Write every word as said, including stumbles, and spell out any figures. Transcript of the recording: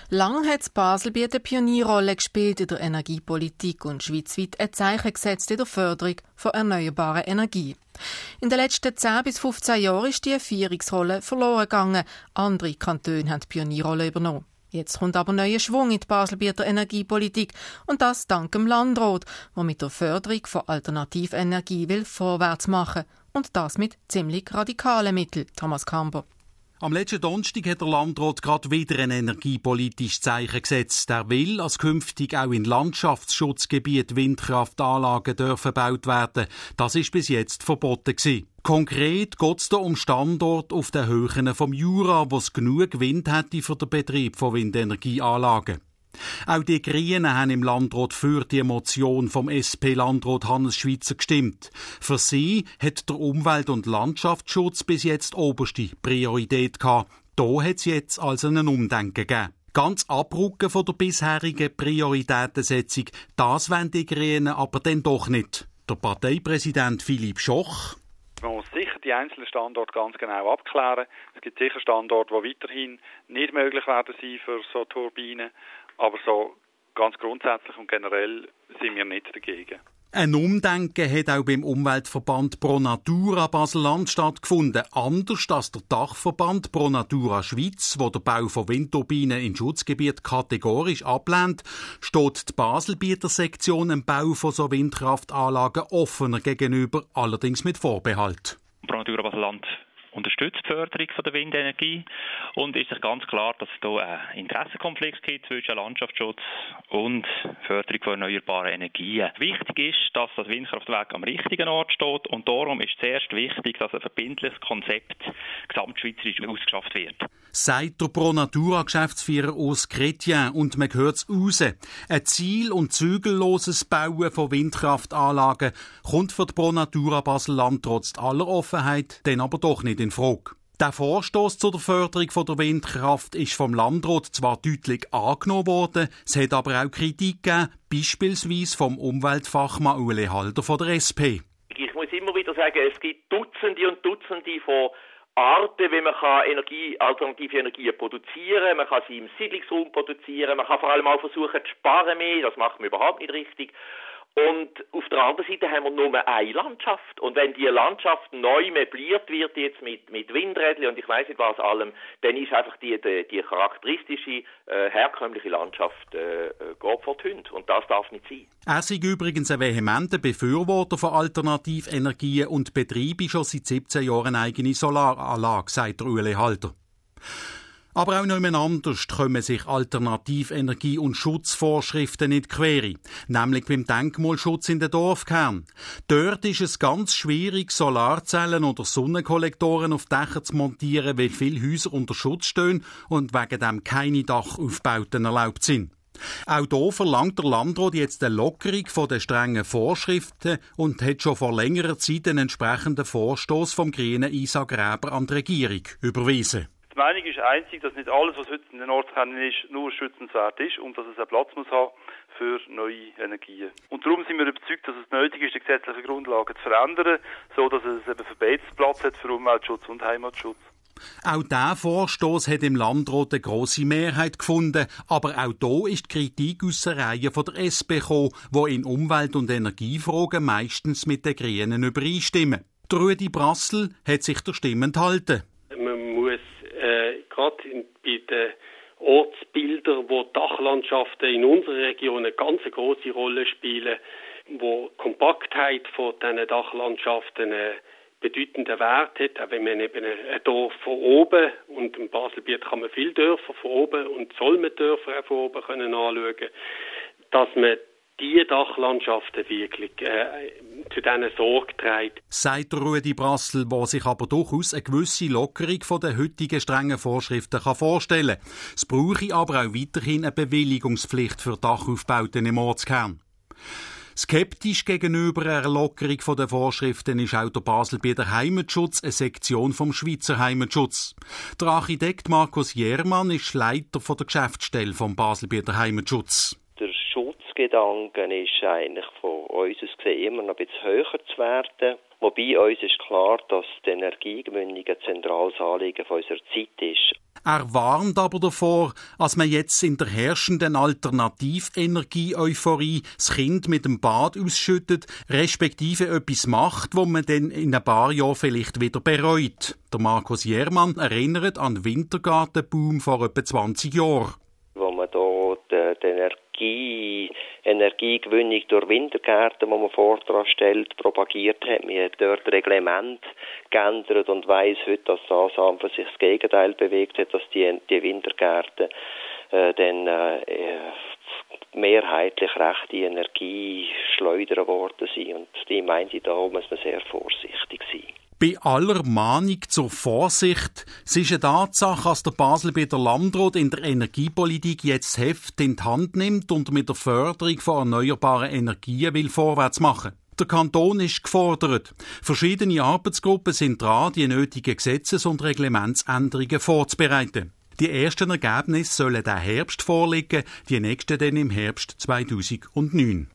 Lang hat Baselbiet eine Pionierrolle gespielt in der Energiepolitik und schweizweit ein Zeichen gesetzt in der Förderung von erneuerbaren Energie. In den letzten zehn bis fünfzehn Jahren ist die Führungsrolle verloren gegangen. Andere Kantone haben die Pionierrolle übernommen. Jetzt kommt aber neuer Schwung in die Baselbieter Energiepolitik und das dank dem Landrat, der mit der Förderung von Alternativenergie will vorwärts machen und das mit ziemlich radikalen Mitteln. Thomas Kamber. Am letzten Donnerstag hat der Landrat gerade wieder ein energiepolitisches Zeichen gesetzt. Er will, dass künftig auch in Landschaftsschutzgebieten Windkraftanlagen dürfen gebaut werden. Das ist bis jetzt verboten gewesen. Konkret geht es hier um Standorte auf den Höhen vom Jura, wo es genug Wind hätte für den Betrieb von Windenergieanlagen. Auch die Grünen haben im Landrat für die Motion vom S P-Landrat Hannes Schweizer gestimmt. Für sie hat der Umwelt- und Landschaftsschutz bis jetzt oberste Priorität gehabt. Da hat es jetzt also einen Umdenken gegeben. Ganz abrücken von der bisherigen Prioritätensetzung, das wollen die Grünen aber dann doch nicht. Der Parteipräsident Philipp Schoch: Man muss sicher die einzelnen Standorte ganz genau abklären. Es gibt sicher Standorte, die weiterhin nicht möglich werden sein für so Turbinen. Aber so ganz grundsätzlich und generell sind wir nicht dagegen. Ein Umdenken hat auch beim Umweltverband Pro Natura Basel-Land stattgefunden. Anders als der Dachverband Pro Natura Schweiz, wo der Bau von Windturbinen in Schutzgebiet kategorisch ablehnt, steht die Baselbieter Sektion im Bau von so Windkraftanlagen offener gegenüber, allerdings mit Vorbehalt. Pro Natura Basel-Land unterstützt die Förderung der Windenergie und ist sich ganz klar, dass es hier einen Interessenkonflikt gibt zwischen Landschaftsschutz und Förderung von erneuerbaren Energien. Wichtig ist, dass das Windkraftwerk am richtigen Ort steht und darum ist zuerst wichtig, dass ein verbindliches Konzept gesamtschweizerisch ausgeschafft wird. Sagt der Pro Natura Geschäftsführer Urs Chrétien und man hört es raus. Ein ziel- und zügelloses Bauen von Windkraftanlagen kommt für die Pro Natura Basel-Land trotz aller Offenheit dann aber doch nicht in Frage. Der Vorstoß zur Förderung von der Windkraft ist vom Landrat zwar deutlich angenommen worden, es hat aber auch Kritik gegeben, beispielsweise vom Umweltfachmann Ueli Halder von der S P. Ich muss immer wieder sagen, es gibt Dutzende und Dutzende von Arten, wie man Energie, alternative Energien produzieren kann. Man kann sie im Siedlungsraum produzieren. Man kann vor allem auch versuchen zu sparen mehr. Das macht man überhaupt nicht richtig. Und auf der anderen Seite haben wir nur eine Landschaft. Und wenn die Landschaft neu möbliert wird, jetzt mit, mit Windrädchen und ich weiss nicht was allem, dann ist einfach die, die, die charakteristische, äh, herkömmliche Landschaft äh, geht vor die Hunde. Und das darf nicht sein. Er ist übrigens ein vehementer Befürworter von Alternativenergien und betreibe schon seit siebzehn Jahren eine eigene Solaranlage, sagt Ueli Halder. Aber auch nicht mehr anders kommen sich Alternativenergie- und Schutzvorschriften nicht quere, nämlich beim Denkmalschutz in den Dorfkern. Dort ist es ganz schwierig, Solarzellen oder Sonnenkollektoren auf Dächer zu montieren, weil viele Häuser unter Schutz stehen und wegen dem keine Dachaufbauten erlaubt sind. Auch hier verlangt der Landrat jetzt eine Lockerung von den strengen Vorschriften und hat schon vor längerer Zeit einen entsprechenden Vorstoß vom grünen Isa Gräber an die Regierung überwiesen. Die Meinung ist einzig, dass nicht alles, was heute in den Ortskernen ist, nur schützenswert ist und dass es einen Platz muss haben für neue Energien. Und darum sind wir überzeugt, dass es nötig ist, die gesetzlichen Grundlagen zu verändern, so dass es eben Verbesserungsplatz hat für Umweltschutz und Heimatschutz. Auch dieser Vorstoß hat im Landrat eine grosse Mehrheit gefunden, aber auch hier ist die Kritik aus der Reihe von der S P gekommen, die in Umwelt- und Energiefragen meistens mit den Grünen übereinstimmen. Der Rudi Brassel hat sich der Stimme enthalten. Man muss äh, gerade bei den Ortsbildern, wo Dachlandschaften in unserer Region eine ganz grosse Rolle spielen, wo die Kompaktheit von diesen Dachlandschaften eine bedeutenden Wert hat, auch wenn man eben ein Dorf von oben, und im Baselbiet kann man viele Dörfer von oben und soll man Dörfer auch von oben können anschauen, dass man diese Dachlandschaften wirklich äh, zu diesen Sorge trägt. Sagt Rudi Brassel, der sich aber durchaus eine gewisse Lockerung von den heutigen strengen Vorschriften kann vorstellen kann. Es brauche aber auch weiterhin eine Bewilligungspflicht für Dachaufbauten im Ortskern. Skeptisch gegenüber einer Lockerung der Vorschriften ist auch der Baselbieter Heimatschutz, eine Sektion vom Schweizer Heimatschutz. Der Architekt Markus Jermann ist Leiter der Geschäftsstelle vom Baselbieter Heimatschutz. Der Schutzgedanke ist eigentlich von uns aus gesehen immer noch ein bisschen höher zu werden. Wobei uns ist klar, dass die Energiegewinnung ein zentrales Anliegen von unserer Zeit ist. Er warnt aber davor, dass man jetzt in der herrschenden Alternativenergie-Euphorie das Kind mit dem Bad ausschüttet, respektive etwas macht, wo man dann in ein paar Jahren vielleicht wieder bereut. Der Markus Jermann erinnert an den Wintergartenboom vor etwa zwanzig Jahren. Wo man da die, die Energie, Energiegewinnung durch Wintergärten, die man vorher stellt, propagiert hat. Man hat dort Reglement geändert und weiss heute, dass das an für sich das Gegenteil bewegt hat, dass die, die Wintergärten äh, dann äh, mehrheitlich rechte Energie schleudern worden sind. Und die meinte ich, da muss man sehr vorsichtig sein. Bei aller Mahnung zur Vorsicht, es ist eine Tatsache, dass der Baselbieter Landrat in der Energiepolitik jetzt Heft in die Hand nimmt und mit der Förderung von erneuerbaren Energien will vorwärts machen. Der Kanton ist gefordert. Verschiedene Arbeitsgruppen sind dran, die nötigen Gesetzes- und Reglementsänderungen vorzubereiten. Die ersten Ergebnisse sollen diesen Herbst vorliegen, die nächsten dann im Herbst zweitausendneun.